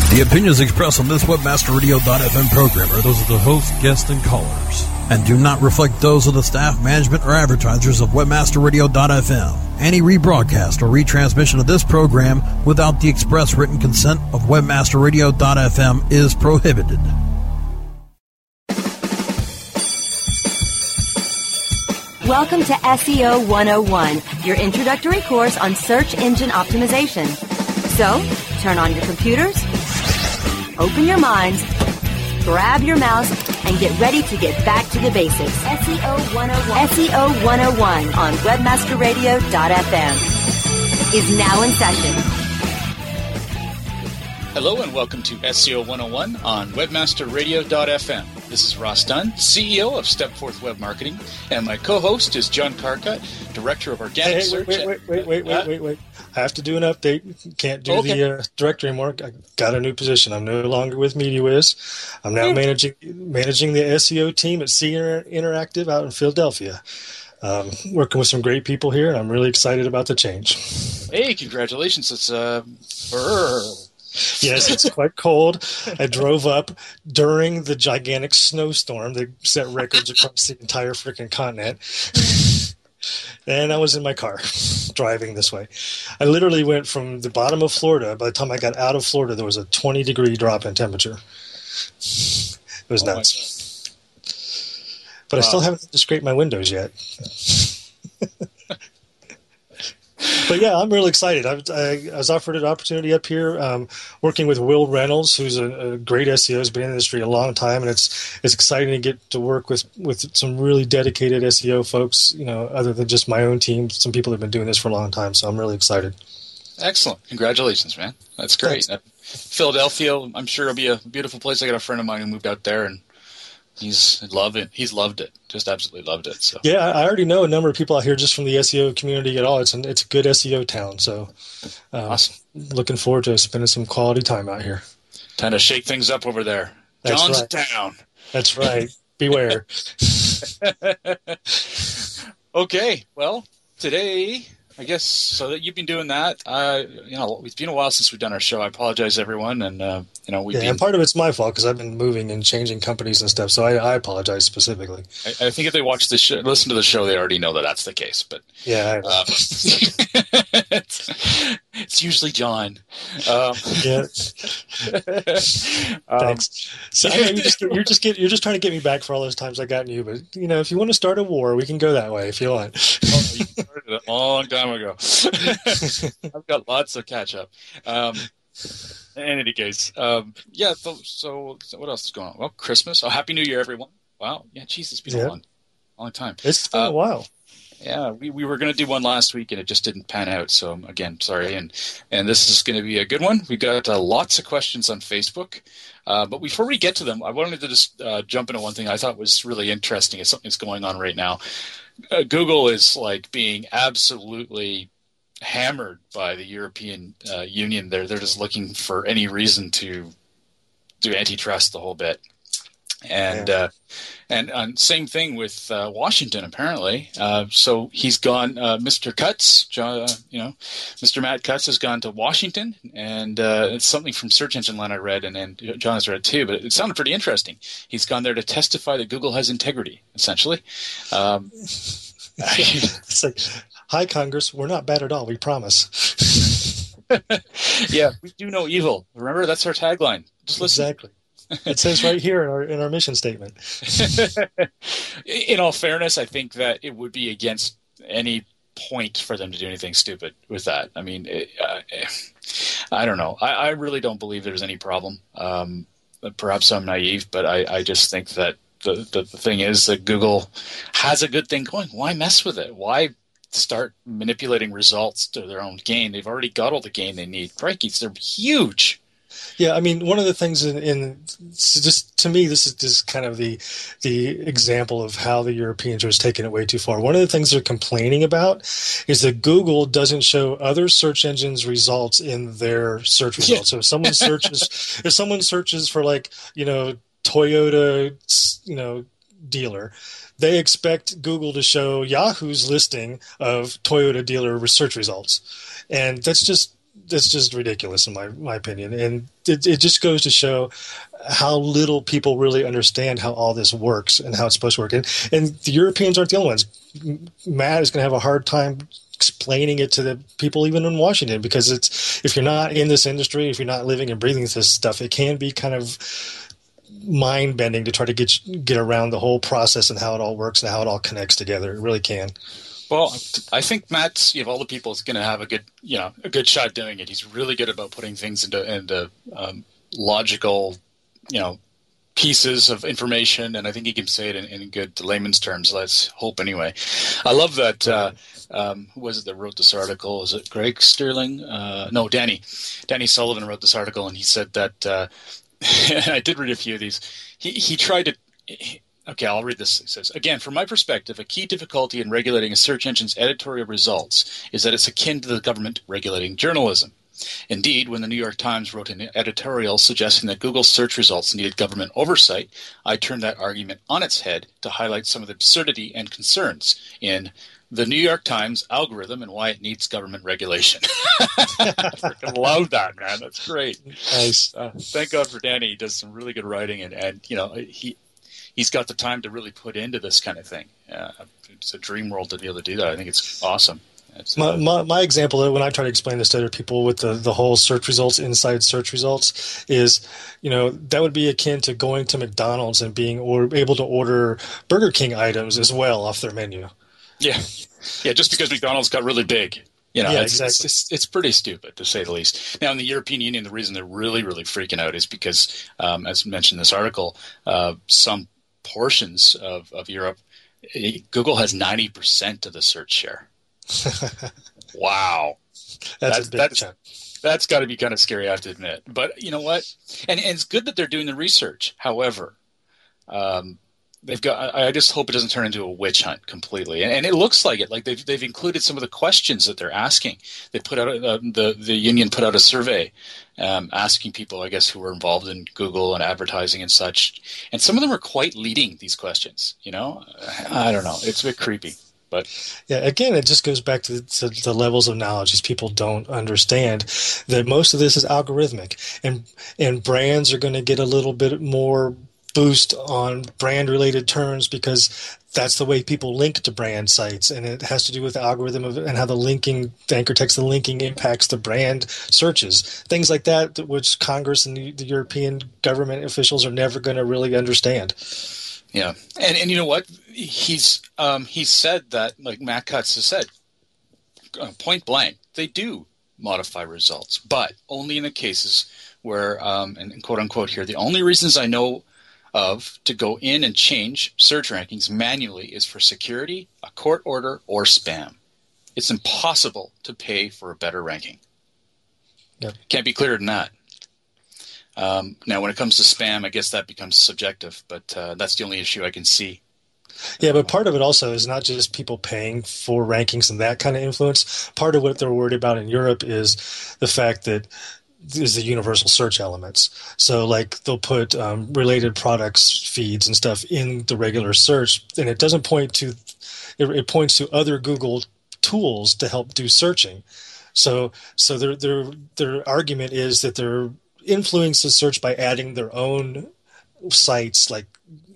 The opinions expressed on this WebmasterRadio.fm program are those of the host, guests, and callers, and do not reflect those of the staff, management, or advertisers of WebmasterRadio.fm. Any rebroadcast or retransmission of this program without the express written consent of WebmasterRadio.fm is prohibited. Welcome to SEO 101, your introductory course on search engine optimization. So, turn on your computers, open your minds, grab your mouse, and get ready to get back to the basics. SEO 101. SEO 101 on WebmasterRadio.fm is now in session. Hello and welcome to SEO 101 on WebmasterRadio.fm. This is Ross Dunn, CEO of Stepforth Web Marketing, and my co-host is John Carcutt, Director of Organic Search. Wait. I have to do an update. Can't do the directory anymore. I got a new position. I'm no longer with MediaWiz. I'm now managing the SEO team at C Interactive out in Philadelphia. Working with some great people here, and I'm really excited about the change. Hey, congratulations. It's Yes, it's quite cold. I drove up during the gigantic snowstorm that set records across the entire freaking continent. And I was in my car driving this way. I literally went from the bottom of Florida. By the time I got out of Florida, there was a 20-degree drop in temperature. It was nuts. But I still haven't to scrape my windows yet. But yeah, I'm really excited. I was offered an opportunity up here working with Will Reynolds, who's a great SEO, has been in the industry a long time, and it's exciting to get to work with some really dedicated SEO folks, other than just my own team, some people that have been doing this for a long time, so I'm really excited. Excellent. Congratulations, man. That's great. Philadelphia, I'm sure it'll be a beautiful place. I got a friend of mine who moved out there, and he's loved it. Just absolutely loved it. So yeah, I already know a number of people out here just from the SEO community at all. It's a good SEO town. So awesome. Looking forward to spending some quality time out here. Time to shake things up over there. That's John's right. town. That's right. Beware. Okay. Well, today, I guess, so that you've been doing that. It's been a while since we've done our show. I apologize, everyone, and and part of it's my fault because I've been moving and changing companies and stuff. So I apologize specifically. I think if they watch the show, listen to the show, they already know that that's the case. But yeah, it's usually John. Thanks. So I know you're just trying to get me back for all those times I got you. But if you want to start a war, we can go that way if you want. Oh, you started a long time ago. I've got lots of catch up. In any case, so what else is going on? Well, Christmas. Oh, Happy New Year, everyone. Wow. Yeah, geez, it's been a long time. It's been a while. Yeah, we were going to do one last week, and it just didn't pan out. So, again, sorry. And this is going to be a good one. We've got lots of questions on Facebook. But before we get to them, I wanted to just jump into one thing I thought was really interesting. It's something that's going on right now. Google is being absolutely hammered by the European Union. They're just looking for any reason to do antitrust the whole bit. And same thing with Washington, apparently. So he's gone. Mr. Cutts, Mr. Matt Cutts has gone to Washington, and it's something from Search Engine Land I read, and John has read it too. But it sounded pretty interesting. He's gone there to testify that Google has integrity, essentially. It's like, hi, Congress, we're not bad at all. We promise. Yeah, we do no evil. Remember, that's our tagline. Just listen. Exactly. It says right here in our mission statement. In all fairness, I think that it would be against any point for them to do anything stupid with that. I mean, I don't know. I really don't believe there's any problem. Perhaps I'm naive, but I just think that the thing is that Google has a good thing going. Why mess with it? Why start manipulating results to their own gain? They've already got all the gain they need. Crikeys, they're huge. Yeah, I mean, one of the things in just to me, this is just kind of the example of how the Europeans are just taking it way too far. One of the things they're complaining about is that Google doesn't show other search engines' results in their search results. So if someone searches for Toyota, dealer, they expect Google to show Yahoo's listing of Toyota dealer search results, and that's just that's just ridiculous in my opinion. And it just goes to show how little people really understand how all this works and how it's supposed to work. And the Europeans aren't the only ones. Matt is going to have a hard time explaining it to the people even in Washington, because if you're not in this industry, if you're not living and breathing this stuff, it can be kind of mind-bending to try to get around the whole process and how it all works and how it all connects together. It really can. Well, I think Matt, of all the people, is going to have a good shot doing it. He's really good about putting things into logical, pieces of information, and I think he can say it in good layman's terms. Let's hope, anyway. I love that. Who was it that wrote this article? Is it Greg Sterling? No, Danny Sullivan wrote this article, and he said that. And I did read a few of these. He tried to. Okay, I'll read this. It says, again, from my perspective, a key difficulty in regulating a search engine's editorial results is that it's akin to the government regulating journalism. Indeed, when the New York Times wrote an editorial suggesting that Google's search results needed government oversight, I turned that argument on its head to highlight some of the absurdity and concerns in the New York Times algorithm and why it needs government regulation. I freaking love that, man. That's great. Nice. Thank God for Danny. He does some really good writing, and he's got the time to really put into this kind of thing. It's a dream world to be able to do that. I think it's awesome. My example when I try to explain this to other people with the whole search results, inside search results, is, that would be akin to going to McDonald's and being able to order Burger King items as well off their menu. Yeah. Just because McDonald's got really big. Exactly. It's pretty stupid, to say the least. Now, in the European Union, the reason they're really, really freaking out is because, as mentioned in this article, some portions of Europe, Google has 90% of the search share. Wow. That's a big chunk. That's got to be kind of scary, I have to admit. But you know what? And it's good that they're doing the research. However, I just hope it doesn't turn into a witch hunt completely. And it looks like it. Like they've included some of the questions that they're asking. They put out the union put out a survey asking people, I guess, who were involved in Google and advertising and such. And some of them are quite leading these questions. I don't know. It's a bit creepy. But yeah, again, it just goes back to the levels of knowledge. These people don't understand that most of this is algorithmic, and brands are going to get a little bit more boost on brand-related terms because that's the way people link to brand sites, and it has to do with the algorithm and how the anchor text, the linking impacts the brand searches, things like that, which Congress and the European government officials are never going to really understand. Yeah, and you know what? He's said that, like Matt Cutts has said, point blank, they do modify results, but only in the cases where, and quote unquote here, the only reasons I know of to go in and change search rankings manually is for security, a court order, or spam. It's impossible to pay for a better ranking. Yep. Can't be clearer than that. Now, when it comes to spam, I guess that becomes subjective, but that's the only issue I can see. Yeah, but part of it also is not just people paying for rankings and that kind of influence. Part of what they're worried about in Europe is the fact that there's the universal search elements. So, like, they'll put related products feeds and stuff in the regular search, and it doesn't point to – it points to other Google tools to help do searching. So their argument is that they're – influence the search by adding their own sites, like,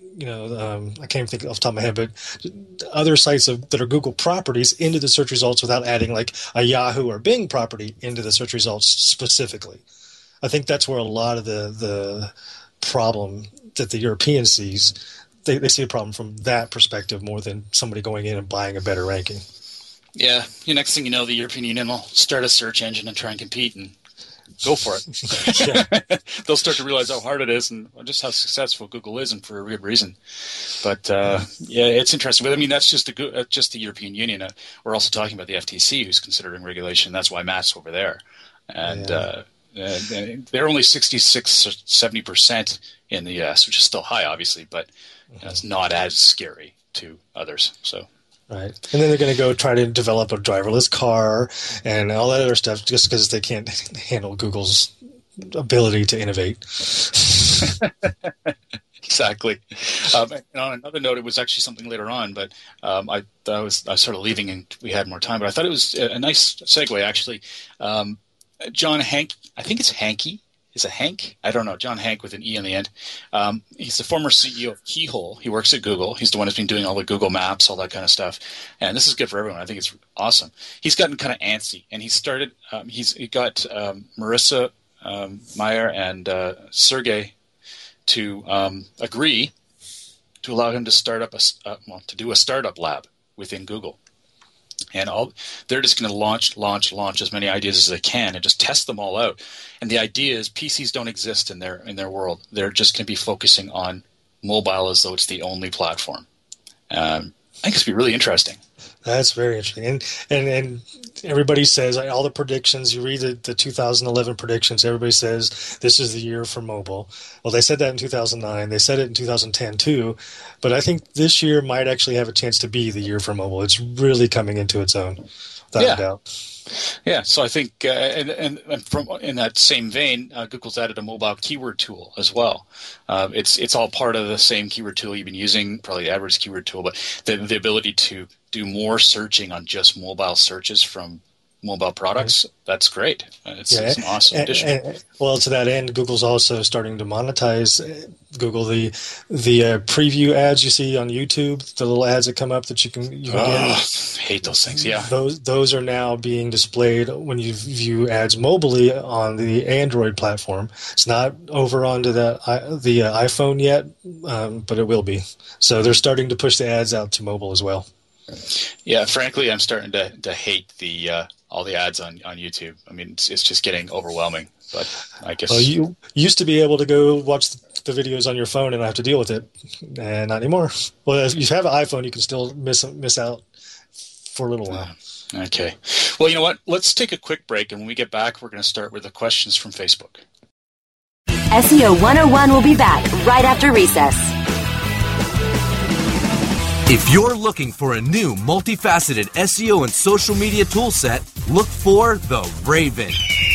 I can't even think off the top of my head, but other sites that are Google properties into the search results without adding like a Yahoo or Bing property into the search results specifically. I think that's where a lot of the problem that the European sees, they see a problem from that perspective more than somebody going in and buying a better ranking. Yeah, the next thing you know, the European Union will start a search engine and try and compete and go for it. They'll start to realize how hard it is and just how successful Google is, and for a good reason. But yeah, it's interesting. But I mean, that's just the European Union. We're also talking about the FTC, who's considering regulation. That's why Matt's over there, and they're only 66 or 70% in the U.S., which is still high, obviously, but it's not as scary to others. So. Right. And then they're going to go try to develop a driverless car and all that other stuff just because they can't handle Google's ability to innovate. Exactly. And on another note, it was actually something later on, but I was sort of leaving and we had more time, but I thought it was a nice segue, actually. John Hank, I think it's Hankey. Is it Hank? I don't know. John Hank with an E on the end. He's the former CEO of Keyhole. He works at Google. He's the one who's been doing all the Google Maps, all that kind of stuff. And this is good for everyone. I think it's awesome. He's gotten kind of antsy, and he got Marissa Mayer and Sergey to agree to allow him to start up to do a startup lab within Google. And they're just going to launch as many ideas as they can and just test them all out. And the idea is PCs don't exist in their world. They're just going to be focusing on mobile as though it's the only platform. I think it's going to be really interesting. That's very interesting. And everybody says, all the predictions, you read the 2011 predictions, everybody says this is the year for mobile. Well, they said that in 2009. They said it in 2010 too. But I think this year might actually have a chance to be the year for mobile. It's really coming into its own, without a doubt. Yeah, so I think, and from in that same vein, Google's added a mobile keyword tool as well. It's all part of the same keyword tool you've been using, probably the AdWords keyword tool, but the ability to do more searching on just mobile searches from mobile products, that's great. It's an awesome addition. Well, to that end, Google's also starting to monetize Google the preview ads you see on YouTube, the little ads that come up that you can get. I hate those things. Yeah, those are now being displayed when you view ads mobilely on the Android platform. It's not over onto the iPhone yet, but it will be. So they're starting to push the ads out to mobile as well. Yeah, frankly, I'm starting to hate all the ads on YouTube. I mean, it's just getting overwhelming. But I guess you used to be able to go watch the videos on your phone and not have to deal with it, and not anymore. Well, if you have an iPhone, you can still miss out for a little while. Okay. Well, you know what? Let's take a quick break, and when we get back, we're going to start with the questions from Facebook. SEO 101 will be back right after recess. If you're looking for a new multifaceted SEO and social media toolset, look for the Raven.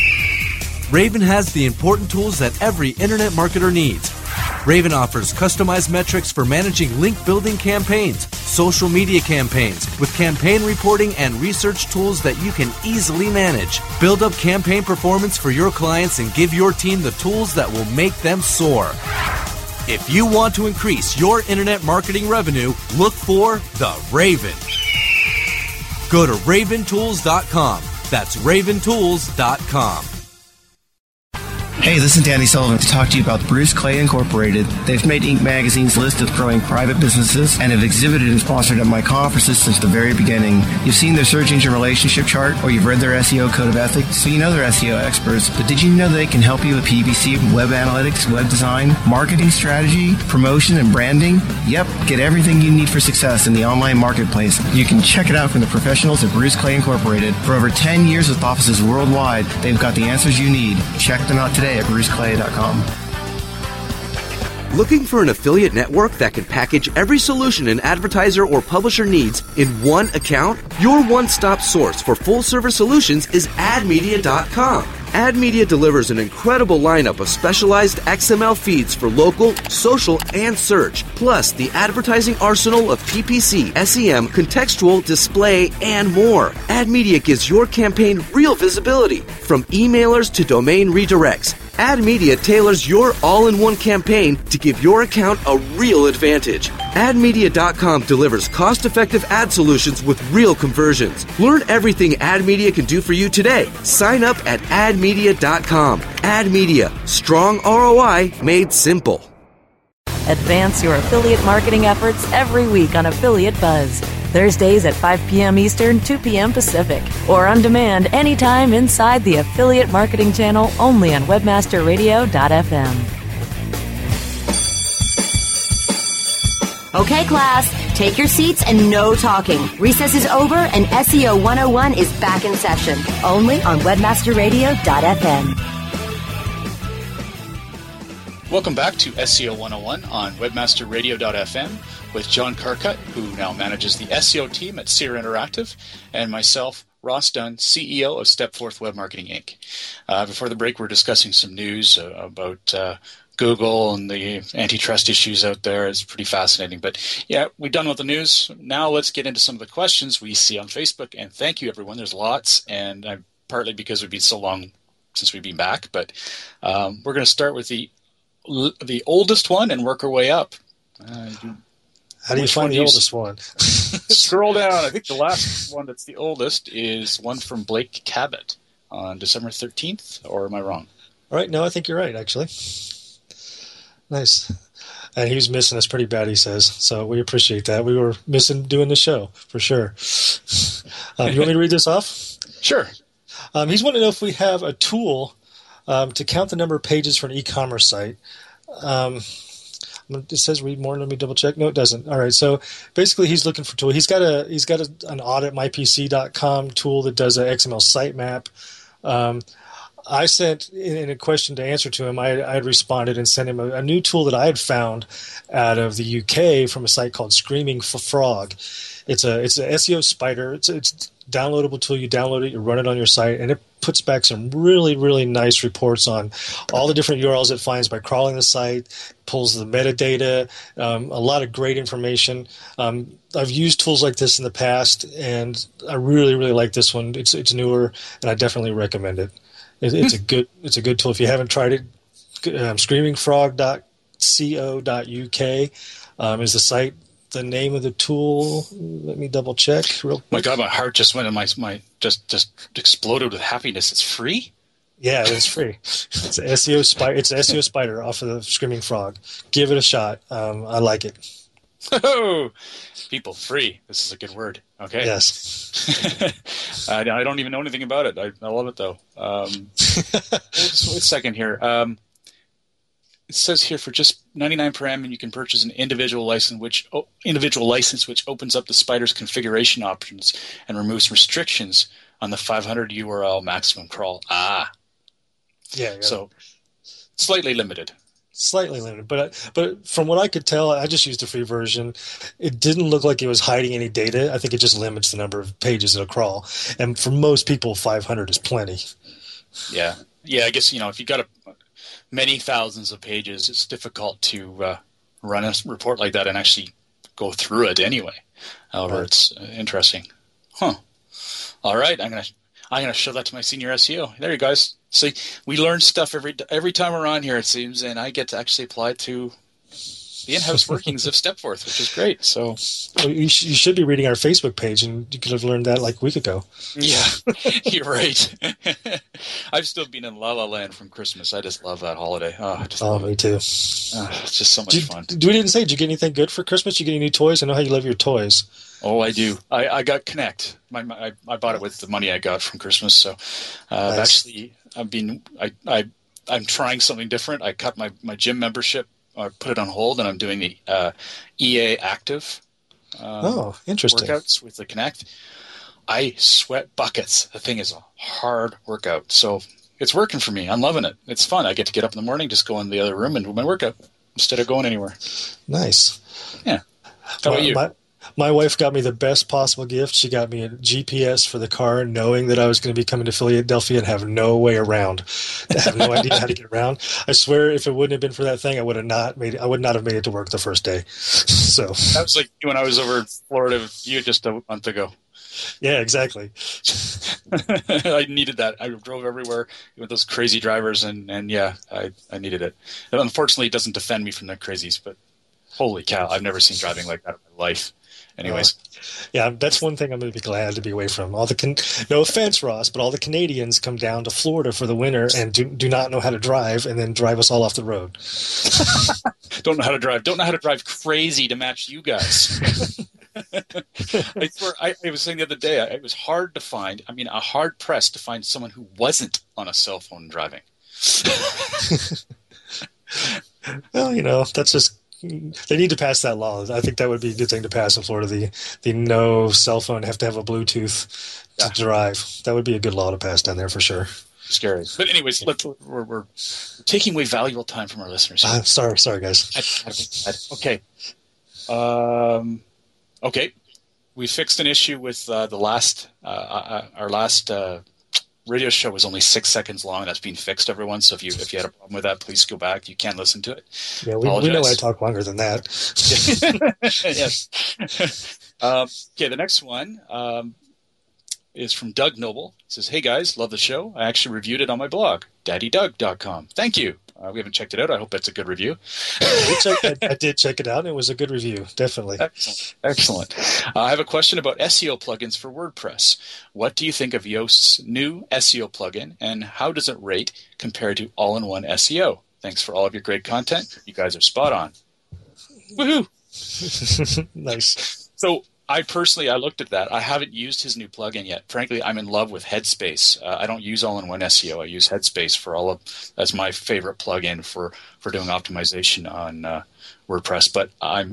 Raven has the important tools that every internet marketer needs. Raven offers customized metrics for managing link building campaigns, social media campaigns, with campaign reporting and research tools that you can easily manage. Build up campaign performance for your clients and give your team the tools that will make them soar. If you want to increase your internet marketing revenue, look for the Raven. Go to raventools.com. That's raventools.com. Hey, this is Danny Sullivan to talk to you about Bruce Clay Incorporated. They've made Inc. Magazine's list of growing private businesses and have exhibited and sponsored at my conferences since the very beginning. You've seen their search engine relationship chart, or you've read their SEO code of ethics, so you know they're SEO experts. But did you know they can help you with PPC, web analytics, web design, marketing strategy, promotion, and branding? Yep, get everything you need for success in the online marketplace. You can check it out from the professionals at Bruce Clay Incorporated. For over 10 years with offices worldwide, they've got the answers you need. Check them out today at bruceclay.com. Looking for an affiliate network that can package every solution an advertiser or publisher needs in one account? Your one-stop source for full-service solutions is AdMedia.com. AdMedia delivers an incredible lineup of specialized XML feeds for local, social, and search, plus the advertising arsenal of PPC, SEM, contextual, display, and more. AdMedia gives your campaign real visibility, from emailers to domain redirects. AdMedia tailors your all-in-one campaign to give your account a real advantage. AdMedia.com delivers cost-effective ad solutions with real conversions. Learn everything AdMedia can do for you today. Sign up at AdMedia.com. AdMedia, strong ROI made simple. Advance your affiliate marketing efforts every week on Affiliate Buzz. Thursdays at 5 p.m. Eastern, 2 p.m. Pacific, or on demand anytime inside the Affiliate Marketing Channel only on webmasterradio.fm. Okay, class, take your seats and no talking. Recess is over and SEO 101 is back in session, only on webmasterradio.fm. Welcome back to SEO 101 on webmasterradio.fm with John Carcutt, who now manages the SEO team at Sierra Interactive, and myself, Ross Dunn, CEO of Stepforth Web Marketing, Inc. Before the break, we're discussing some news about Google and the antitrust issues out there. It's pretty fascinating. But yeah, we're done with the news. Now let's get into some of the questions we see on Facebook. And thank you, everyone. There's lots, and partly because we've been so long since we've been back. But we're going to start with the oldest one and work our way up. How do you find the oldest one? Scroll down. I think the last one that's the oldest is one from Blake Cabot on December 13th, or am I wrong? All right. No, I think you're right, actually. Nice. And he was missing us pretty bad, he says. So we appreciate that. We were missing doing the show, for sure. You want me to read this off? Sure. He's wanting to know if we have a tool to count the number of pages for an e-commerce site. It says read more. Let me double check. No, it doesn't. All right. So basically, he's looking for a tool. He's got an audit mypc.com tool that does an XML sitemap. I sent in a question to answer to him. I had responded and sent him a new tool that I had found out of the UK from a site called Screaming Frog. It's an SEO spider. It's a downloadable tool. You download it, you run it on your site, and it puts back some really, really nice reports on all the different URLs it finds by crawling the site, pulls the metadata, a lot of great information. I've used tools like this in the past, and I really, really like this one. It's newer, and I definitely recommend it. It's a good tool. If you haven't tried it, screamingfrog.co.uk is the site. The name of the tool. Let me double check real quick. My God, my heart just went and my just exploded with happiness. It's free? Yeah, it's free. It's SEO Spider. It's SEO Spider off of the Screaming Frog. Give it a shot. I like it. Oh, people, free. This is a good word. Okay. Yes. I don't even know anything about it. I love it though. Wait a second here. It says here for just $99 per annum, you can purchase an individual license, which opens up the Spider's configuration options and removes restrictions on the 500 URL maximum crawl. Yeah. So slightly limited. But from what I could tell, I just used the free version. It didn't look like it was hiding any data. I think it just limits the number of pages it'll crawl. And for most people, 500 is plenty. Yeah. I guess if you got many thousands of pages, it's difficult to run a report like that and actually go through it anyway. However, It's interesting. Huh. All right, I'm gonna show that to my senior SEO. There you guys. See, we learn stuff every time we're on here, it seems, and I get to actually apply it to the in-house workings of Stepforth, which is great. So you should be reading our Facebook page, and you could have learned that like a week ago. Yeah, you're right. I've still been in La La Land from Christmas. I just love that holiday. Me too. It's just so much fun. We didn't say, did you get anything good for Christmas? Did you get any new toys? I know how you love your toys. Oh, I do. I got Connect. I bought it with the money I got from Christmas. So nice. Actually, I'm trying something different. I cut my gym membership. I put it on hold, and I'm doing the EA Active interesting workouts with the Connect. I sweat buckets. The thing is a hard workout. So it's working for me. I'm loving it. It's fun. I get to get up in the morning, just go in the other room and do my workout instead of going anywhere. Nice. Yeah. How about you? My wife got me the best possible gift. She got me a GPS for the car, knowing that I was going to be coming to Philadelphia and have no way around. I have no idea how to get around. I swear, if it wouldn't have been for that thing, I would not have made it to work the first day. So that was like when I was over in Florida with you just a month ago. Yeah, exactly. I needed that. I drove everywhere with those crazy drivers, and yeah, I needed it. And unfortunately, it doesn't defend me from the crazies, but holy cow, I've never seen driving like that in my life. Anyways. Yeah, that's one thing I'm going to be glad to be away from. No offense, Ross, but all the Canadians come down to Florida for the winter and do not know how to drive, and then drive us all off the road. Don't know how to drive. Don't know how to drive crazy to match you guys. I swear, I was saying the other day, it was hard to find, a hard press to find someone who wasn't on a cell phone driving. Well, that's just, they need to pass that law. I think that would be a good thing to pass in Florida. The no cell phone, have to have a Bluetooth to drive. That would be a good law to pass down there for sure. Scary. But anyways, we're taking away valuable time from our listeners. Sorry, guys. Okay. Okay. We fixed an issue with our last radio show was only 6 seconds long. That's been fixed, everyone. So if you had a problem with that, please go back. You can listen to it. Yeah, we know I talk longer than that. Yes. Okay, the next one is from Doug Noble. He says, "Hey guys, love the show. I actually reviewed it on my blog, daddydoug.com. Thank you. We haven't checked it out. I hope that's a good review." I did check it out. It was a good review, definitely. Excellent. I have a question about SEO plugins for WordPress. What do you think of Yoast's new SEO plugin, and how does it rate compared to all-in-one SEO? Thanks for all of your great content. You guys are spot on. Woohoo! Nice. So I looked at that. I haven't used his new plugin yet. Frankly, I'm in love with Headspace. I don't use all-in-one SEO. I use Headspace that's my favorite plugin for doing optimization on WordPress. But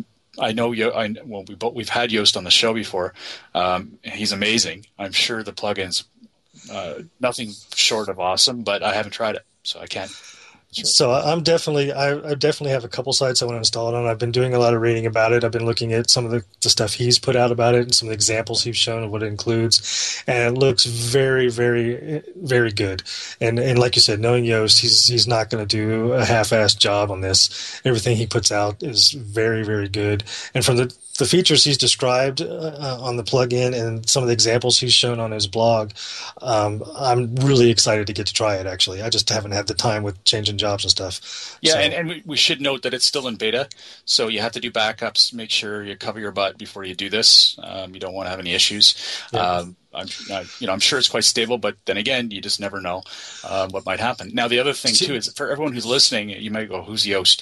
we've had Yoast on the show before. He's amazing. I'm sure the plugin's nothing short of awesome, but I haven't tried it, so I can't. Sure. So I definitely have a couple sites I want to install it on. I've been doing a lot of reading about it. I've been looking at some of the stuff he's put out about it and some of the examples he's shown of what it includes, and it looks very, very, very good. And like you said, knowing Yoast, he's not going to do a half-assed job on this. Everything he puts out is very, very good. And from the features he's described on the plugin and some of the examples he's shown on his blog, I'm really excited to get to try it, actually. I just haven't had the time with changing jobs and stuff. Yeah, so. and we should note that it's still in beta, so you have to do backups, make sure you cover your butt before you do this. You don't want to have any issues. Yeah. I'm sure it's quite stable, but then again, you just never know what might happen. Now, the other thing, too, is for everyone who's listening, you might go, who's Yoast?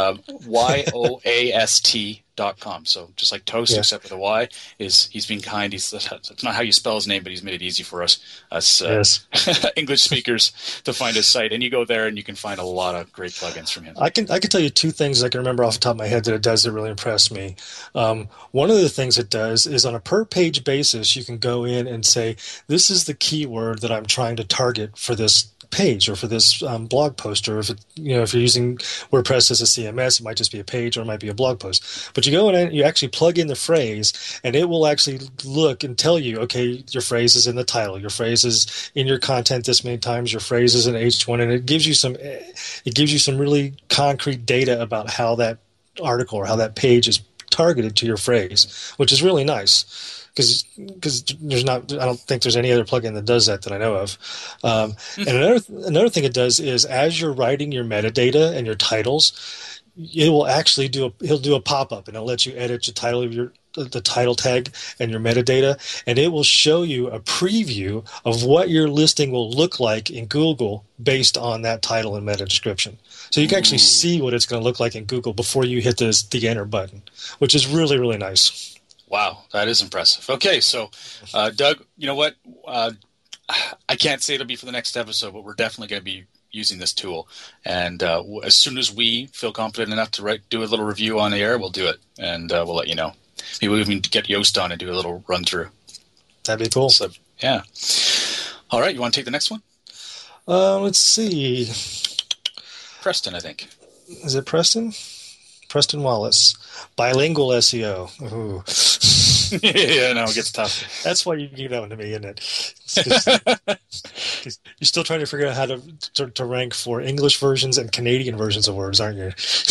YOAST.com. So just like toast, yeah, except with a Y, he's been kind. It's not how you spell his name, but he's made it easy for us yes. English speakers to find his site. And you go there and you can find a lot of great plugins from him. I can tell you two things I can remember off the top of my head that it does that really impressed me. One of the things it does is on a per-page basis, you can go in and say, this is the keyword that I'm trying to target for this page or for this blog post, or if you're using WordPress as a CMS, it might just be a page or it might be a blog post. But you go in and you actually plug in the phrase, and it will actually look and tell you, okay, your phrase is in the title, your phrase is in your content this many times, your phrase is in H1, and it gives you some really concrete data about how that article or how that page is targeted to your phrase, which is really nice. Because I don't think there's any other plugin that does that I know of. And another thing it does is, as you're writing your metadata and your titles, it will actually he'll do a pop-up, and it'll let you edit your title of the title tag and your metadata, and it will show you a preview of what your listing will look like in Google based on that title and meta description. So you can actually see what it's going to look like in Google before you hit the enter button, which is really, really nice. Wow, that is impressive. Okay, so Doug, you know what? I can't say it'll be for the next episode, but we're definitely going to be using this tool. And as soon as we feel confident enough to do a little review on the air, we'll do it, and we'll let you know. Maybe we'll even get Yoast on and do a little run-through. That'd be cool. So, yeah. All right, you want to take the next one? Let's see. Preston, I think. Is it Preston? Preston Wallace. Bilingual SEO. Ooh. Yeah, no, it gets tough. That's why you gave that one to me, isn't it? You're still trying to figure out how to rank for English versions and Canadian versions of words, aren't you?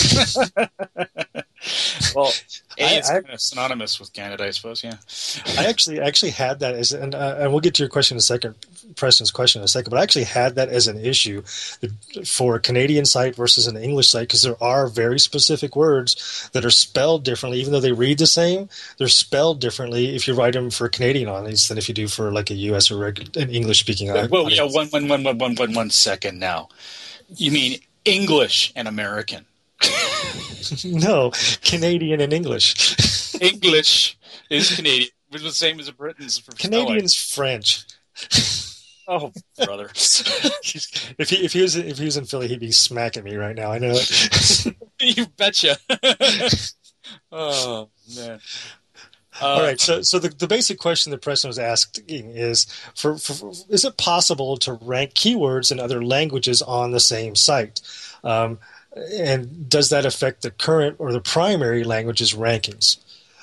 Well, it's kind of synonymous with Canada, I suppose. Yeah. I actually had that and we'll get to your question in a second, Preston's question in a second. But I actually had that as an issue for a Canadian site versus an English site, because there are very specific words that are spelled differently, even though they read the same. They're spelled differently if you write them for a Canadian audience than if you do for like a U.S. or an English speaking audience. Well, yeah, one second now. You mean English and American? No, Canadian and English. English is Canadian. It's the same as a Britain's. Canadian's French. Oh, brother! if he was in Philly, he'd be smacking me right now. I know it. You betcha. Oh man. All right. So the basic question that Preston was asking is, is it possible to rank keywords in other languages on the same site? And does that affect the current or the primary language's rankings?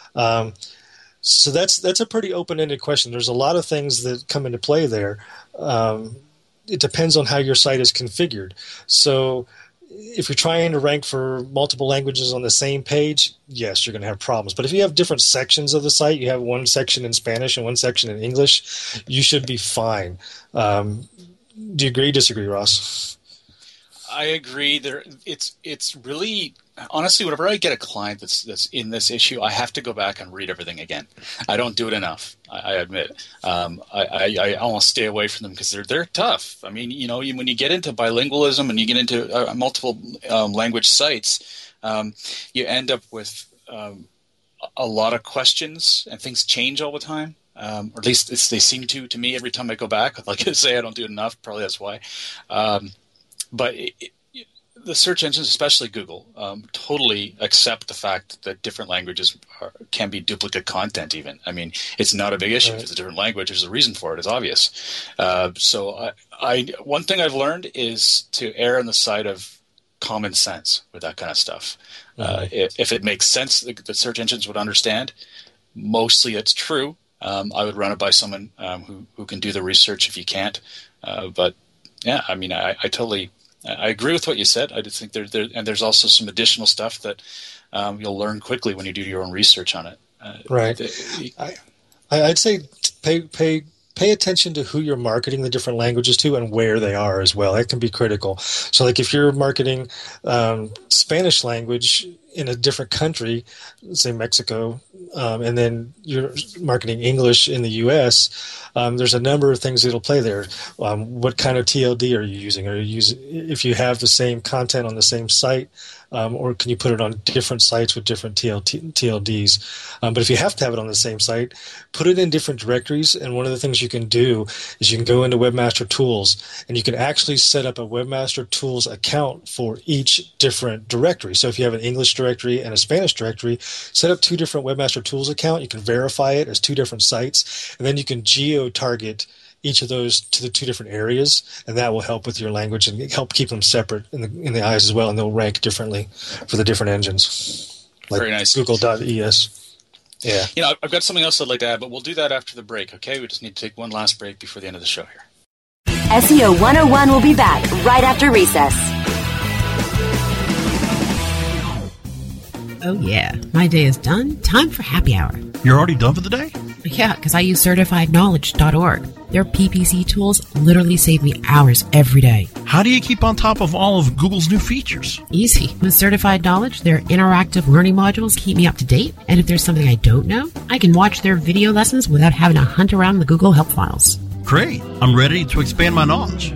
So that's a pretty open-ended question. There's a lot of things that come into play there. It depends on how your site is configured. So if you're trying to rank for multiple languages on the same page, yes, you're going to have problems. But if you have different sections of the site, you have one section in Spanish and one section in English, you should be fine. Do you agree, disagree, Ross? I agree. It's really, honestly, whenever I get a client that's in this issue, I have to go back and read everything again. I don't do it enough, I admit. I almost stay away from them because they're tough. I mean, when you get into bilingualism and you get into multiple language sites, you end up with a lot of questions, and things change all the time. Or at least they seem to me every time I go back. Like I say, I don't do it enough. Probably that's why. But the search engines, especially Google, totally accept the fact that different languages can be duplicate content even. I mean, it's not a big issue. If it's a different language, there's a reason for it. It's obvious. So one thing I've learned is to err on the side of common sense with that kind of stuff. If it makes sense that search engines would understand, mostly it's true. I would run it by someone who can do the research if you can't. But yeah, I mean, I totally... I agree with what you said. I just think there's also some additional stuff that you'll learn quickly when you do your own research on it. Right. I'd say pay attention to who you're marketing the different languages to and where they are as well. That can be critical. So, like if you're marketing Spanish language in a different country, say Mexico, and then you're marketing English in the U.S., there's a number of things that'll play there. What kind of TLD are you using? If you have the same content on the same site, or can you put it on different sites with different TLDs? But if you have to have it on the same site, put it in different directories. And one of the things you can do is you can go into Webmaster Tools, and you can actually set up a Webmaster Tools account for each different directory. So if you have an English directory and a Spanish directory, set up two different Webmaster Tools account. You can verify it as two different sites, and then you can geo-target each of those to the two different areas, and that will help with your language and help keep them separate in the eyes as well, and they'll rank differently for the different engines. Like very nice. Google.es. Yeah. I've got something else I'd like to add, but we'll do that after the break, okay? We just need to take one last break before the end of the show here. SEO 101 will be back right after recess. Oh yeah, my day is done. Time for happy hour. You're already done for the day? Yeah, because I use CertifiedKnowledge.org. Their PPC tools literally save me hours every day. How do you keep on top of all of Google's new features? Easy. With Certified Knowledge, their interactive learning modules keep me up to date. And if there's something I don't know, I can watch their video lessons without having to hunt around the Google help files. Great. I'm ready to expand my knowledge.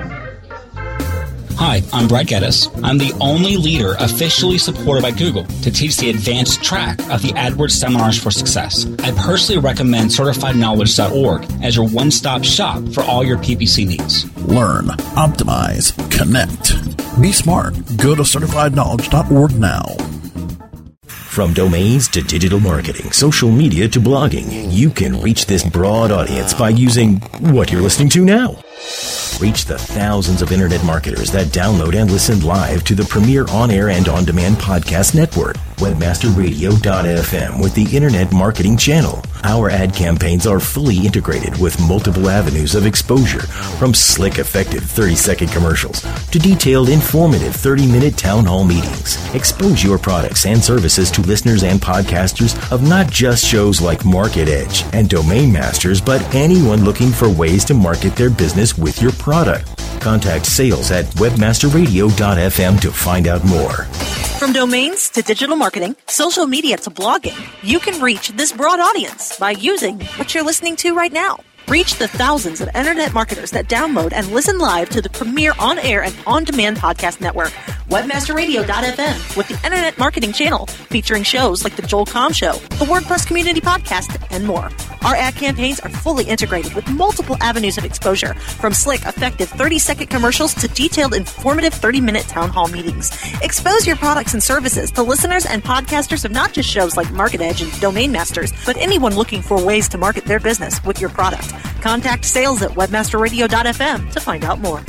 Hi, I'm Brett Geddes. I'm the only leader officially supported by Google to teach the advanced track of the AdWords Seminars for Success. I personally recommend CertifiedKnowledge.org as your one-stop shop for all your PPC needs. Learn, optimize, connect. Be smart. Go to CertifiedKnowledge.org now. From domains to digital marketing, social media to blogging, you can reach this broad audience by using what you're listening to now. Reach the thousands of internet marketers that download and listen live to the premier on-air and on-demand podcast network, WebmasterRadio.fm, with the Internet Marketing Channel. Our ad campaigns are fully integrated with multiple avenues of exposure, from slick, effective 30-second commercials to detailed, informative 30-minute town hall meetings. Expose your products and services to listeners and podcasters of not just shows like Market Edge and Domain Masters, but anyone looking for ways to market their business with your product. Contact sales at webmasterradio.fm to find out more. From domains to digital marketing, social media to blogging, you can reach this broad audience by using what you're listening to right now. Reach the thousands of internet marketers that download and listen live to the premier on-air and on-demand podcast network, WebmasterRadio.fm, with the Internet Marketing Channel, featuring shows like The Joel Comm Show, the WordPress Community Podcast, and more. Our ad campaigns are fully integrated with multiple avenues of exposure, from slick, effective 30-second commercials to detailed, informative 30-minute town hall meetings. Expose your products and services to listeners and podcasters of not just shows like Market Edge and Domain Masters, but anyone looking for ways to market their business with your product. Contact sales at webmasterradio.fm to find out more.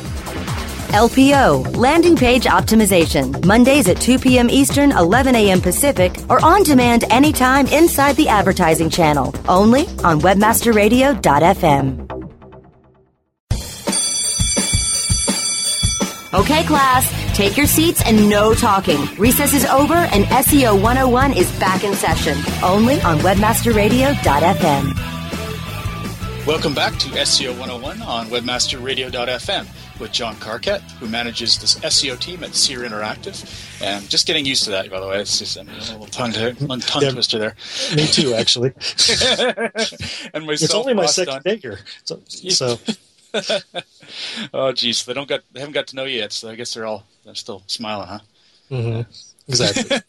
LPO, Landing Page Optimization, Mondays at 2 p.m. Eastern, 11 a.m. Pacific, or on demand anytime inside the advertising channel, only on webmasterradio.fm. Okay, class, Take your seats and no talking. Recess is over and SEO 101 is back in session. Only on webmasterradio.fm. Welcome back to SEO 101 on webmasterradio.fm with John Carquette, who manages this SEO team at Seer Interactive. And just getting used to that, by the way. It's just a little tongue twister there. Me too, actually. And myself, it's only my Ross second day here. So. Oh, geez. They haven't got to know you yet, so I guess they're still smiling, huh? Mm-hmm. Exactly.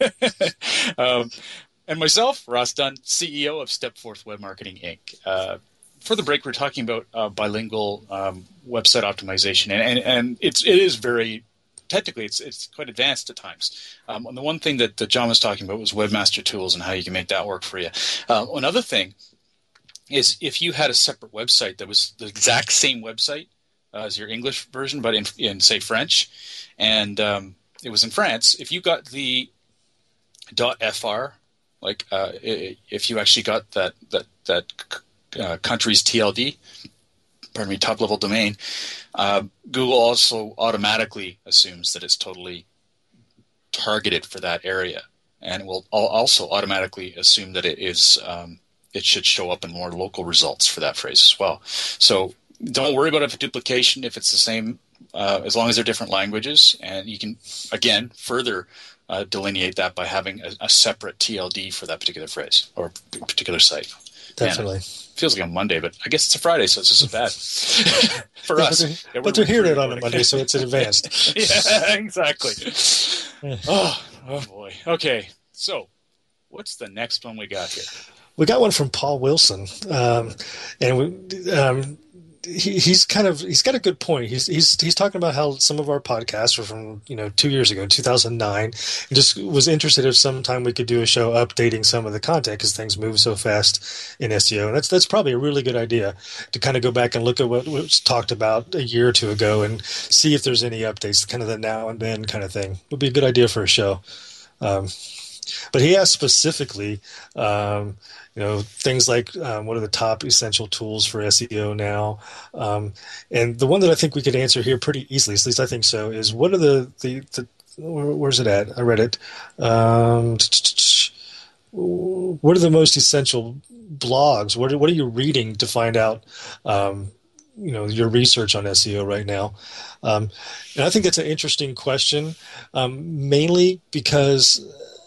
And myself, Ross Dunn, CEO of Stepforth Web Marketing, Inc. For the break, we're talking about bilingual website optimization, and it is very technically it's quite advanced at times. And the one thing that John was talking about was Webmaster Tools and how you can make that work for you. Another thing is if you had a separate website that was the exact same website as your English version, but in say French, and it was in France. If you got the .fr, like if you actually got that country's TLD, top level domain, Google also automatically assumes that it's totally targeted for that area, and it will also automatically assume that it is it should show up in more local results for that phrase as well. So don't worry about a duplication if it's the same, as long as they're different languages, and you can again further delineate that by having a separate TLD for that particular phrase or particular site. Definitely. Man, feels like a Monday, but I guess it's a Friday, so it's just as bad for us. But they're hearing it on a Monday, so it's advanced. Yeah, exactly. Oh boy. Okay, so what's the next one we got here? We got one from Paul Wilson, and he's got a good point. He's talking about how some of our podcasts were from 2 years ago, 2009, and just was interested if sometime we could do a show updating some of the content because things move so fast in SEO, and that's probably a really good idea to kind of go back and look at what was talked about a year or two ago and see if there's any updates, kind of the now and then kind of thing. Would be a good idea for a show. But he asked specifically, things like what are the top essential tools for SEO now? And the one that I think we could answer here pretty easily, at least I think so, is what are the where's it at? I read it. What are the most essential blogs? What are you reading to find out your research on SEO right now? And I think that's an interesting question, mainly because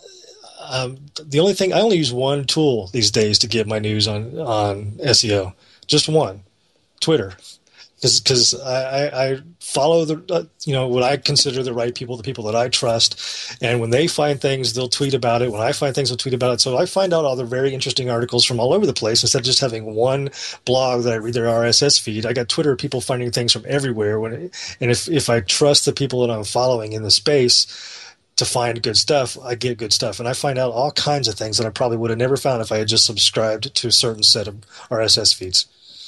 the only thing, I only use one tool these days to get my news on SEO, just one, Twitter, because I follow what I consider the right people, the people that I trust, and when they find things, they'll tweet about it. When I find things, they'll tweet about it. So I find out all the very interesting articles from all over the place instead of just having one blog that I read their RSS feed. I got Twitter people finding things from everywhere. And if I trust the people that I'm following in the space to find good stuff, I get good stuff. And I find out all kinds of things that I probably would have never found if I had just subscribed to a certain set of RSS feeds.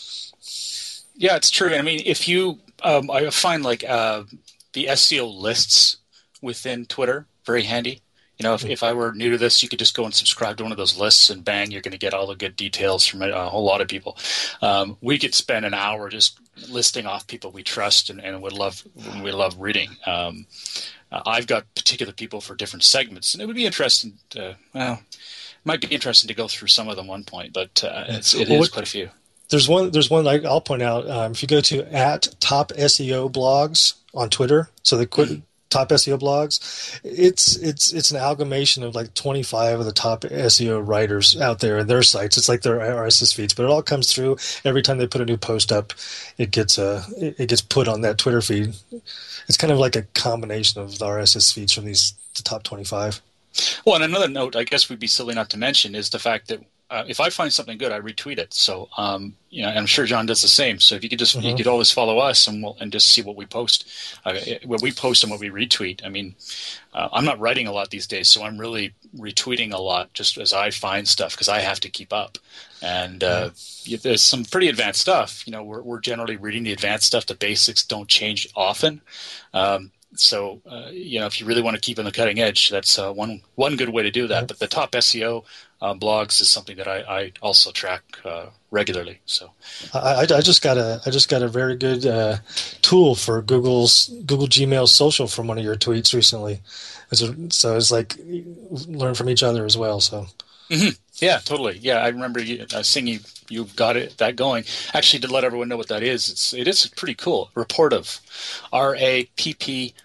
Yeah, it's true. I mean, if you, I find like the SEO lists within Twitter very handy. If I were new to this, you could just go and subscribe to one of those lists, and bang, you're going to get all the good details from a whole lot of people. We could spend an hour just listing off people we trust and we love reading. I've got particular people for different segments, and it would be interesting to, might be interesting to go through some of them one point, but it is quite a few. There's one I'll point out. If you go to @Top SEO Blogs on Twitter, so the Top SEO Blogs, it's an amalgamation of like 25 of the top SEO writers out there and their sites. It's like their RSS feeds, but it all comes through every time they put a new post up. It gets put on that Twitter feed. It's kind of like a combination of the RSS feeds from the top 25. Well, and another note, I guess we'd be silly not to mention, is the fact that if I find something good, I retweet it. So, I'm sure John does the same. So if you could just, you could always follow us and just see what we post, what we post and what we retweet. I mean, I'm not writing a lot these days, so I'm really retweeting a lot just as I find stuff because I have to keep up. And there's some pretty advanced stuff. We're generally reading the advanced stuff. The basics don't change often. So, if you really want to keep on the cutting edge, that's one good way to do that. But the top SEO blogs is something that I also track regularly. So, I just got a very good tool for Google Gmail Social from one of your tweets recently. So it's like learn from each other as well. So. Mm-hmm. Yeah, totally. Yeah, I remember seeing you got that going. Actually, to let everyone know what that is, it is pretty cool. Rapportive, Rapportive,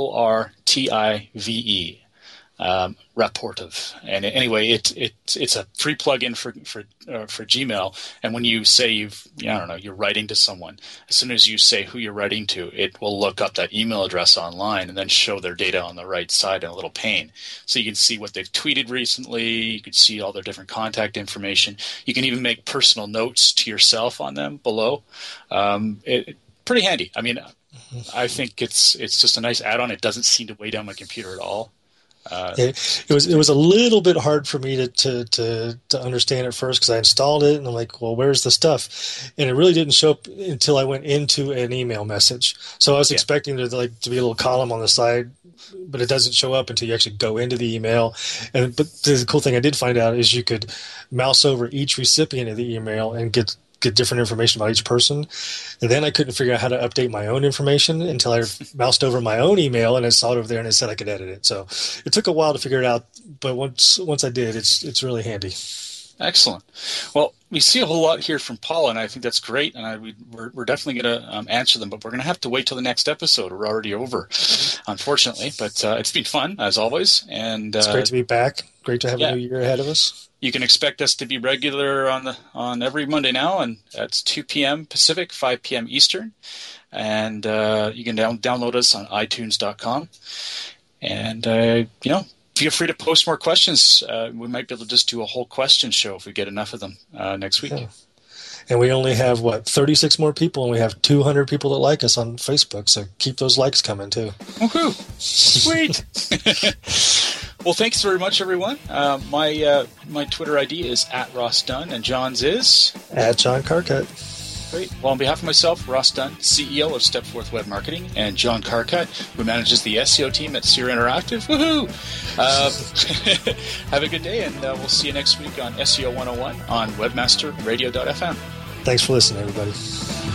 Rapportive. And anyway, it's a free plugin for Gmail. And when you say you're writing to someone, as soon as you say who you're writing to, it will look up that email address online and then show their data on the right side in a little pane. So you can see what they've tweeted recently. You can see all their different contact information. You can even make personal notes to yourself on them below. Pretty handy. I mean, I think it's just a nice add-on. It doesn't seem to weigh down my computer at all. It was a little bit hard for me to understand at first because I installed it and I'm like, well, where's the stuff? And it really didn't show up until I went into an email message. So I was expecting there to be a little column on the side, but it doesn't show up until you actually go into the email. But the cool thing I did find out is you could mouse over each recipient of the email and get different information about each person. And then I couldn't figure out how to update my own information until I moused over my own email and I saw it over there and it said I could edit it. So it took a while to figure it out, but once I did, it's really handy. Excellent. Well, we see a whole lot here from Paula, and I think that's great, and we're definitely going to answer them, but we're going to have to wait till the next episode. We're already over, unfortunately, but it's been fun, as always. And it's great to be back. Great to have a new year ahead of us. You can expect us to be regular on every Monday now, and that's 2 p.m. Pacific, 5 p.m. Eastern. And you can download us on iTunes.com. And, feel free to post more questions. We might be able to just do a whole question show if we get enough of them next week. Yeah. And we only have, 36 more people, and we have 200 people that like us on Facebook. So keep those likes coming, too. Woohoo! Sweet! Well, thanks very much, everyone. My Twitter ID is @RossDunn, and John's is? @JohnCarcutt. Great. Well, on behalf of myself, Ross Dunn, CEO of Stepforth Web Marketing, and John Carcutt, who manages the SEO team at Sierra Interactive. Woohoo! Have a good day, and we'll see you next week on SEO 101 on webmasterradio.fm. Thanks for listening, everybody.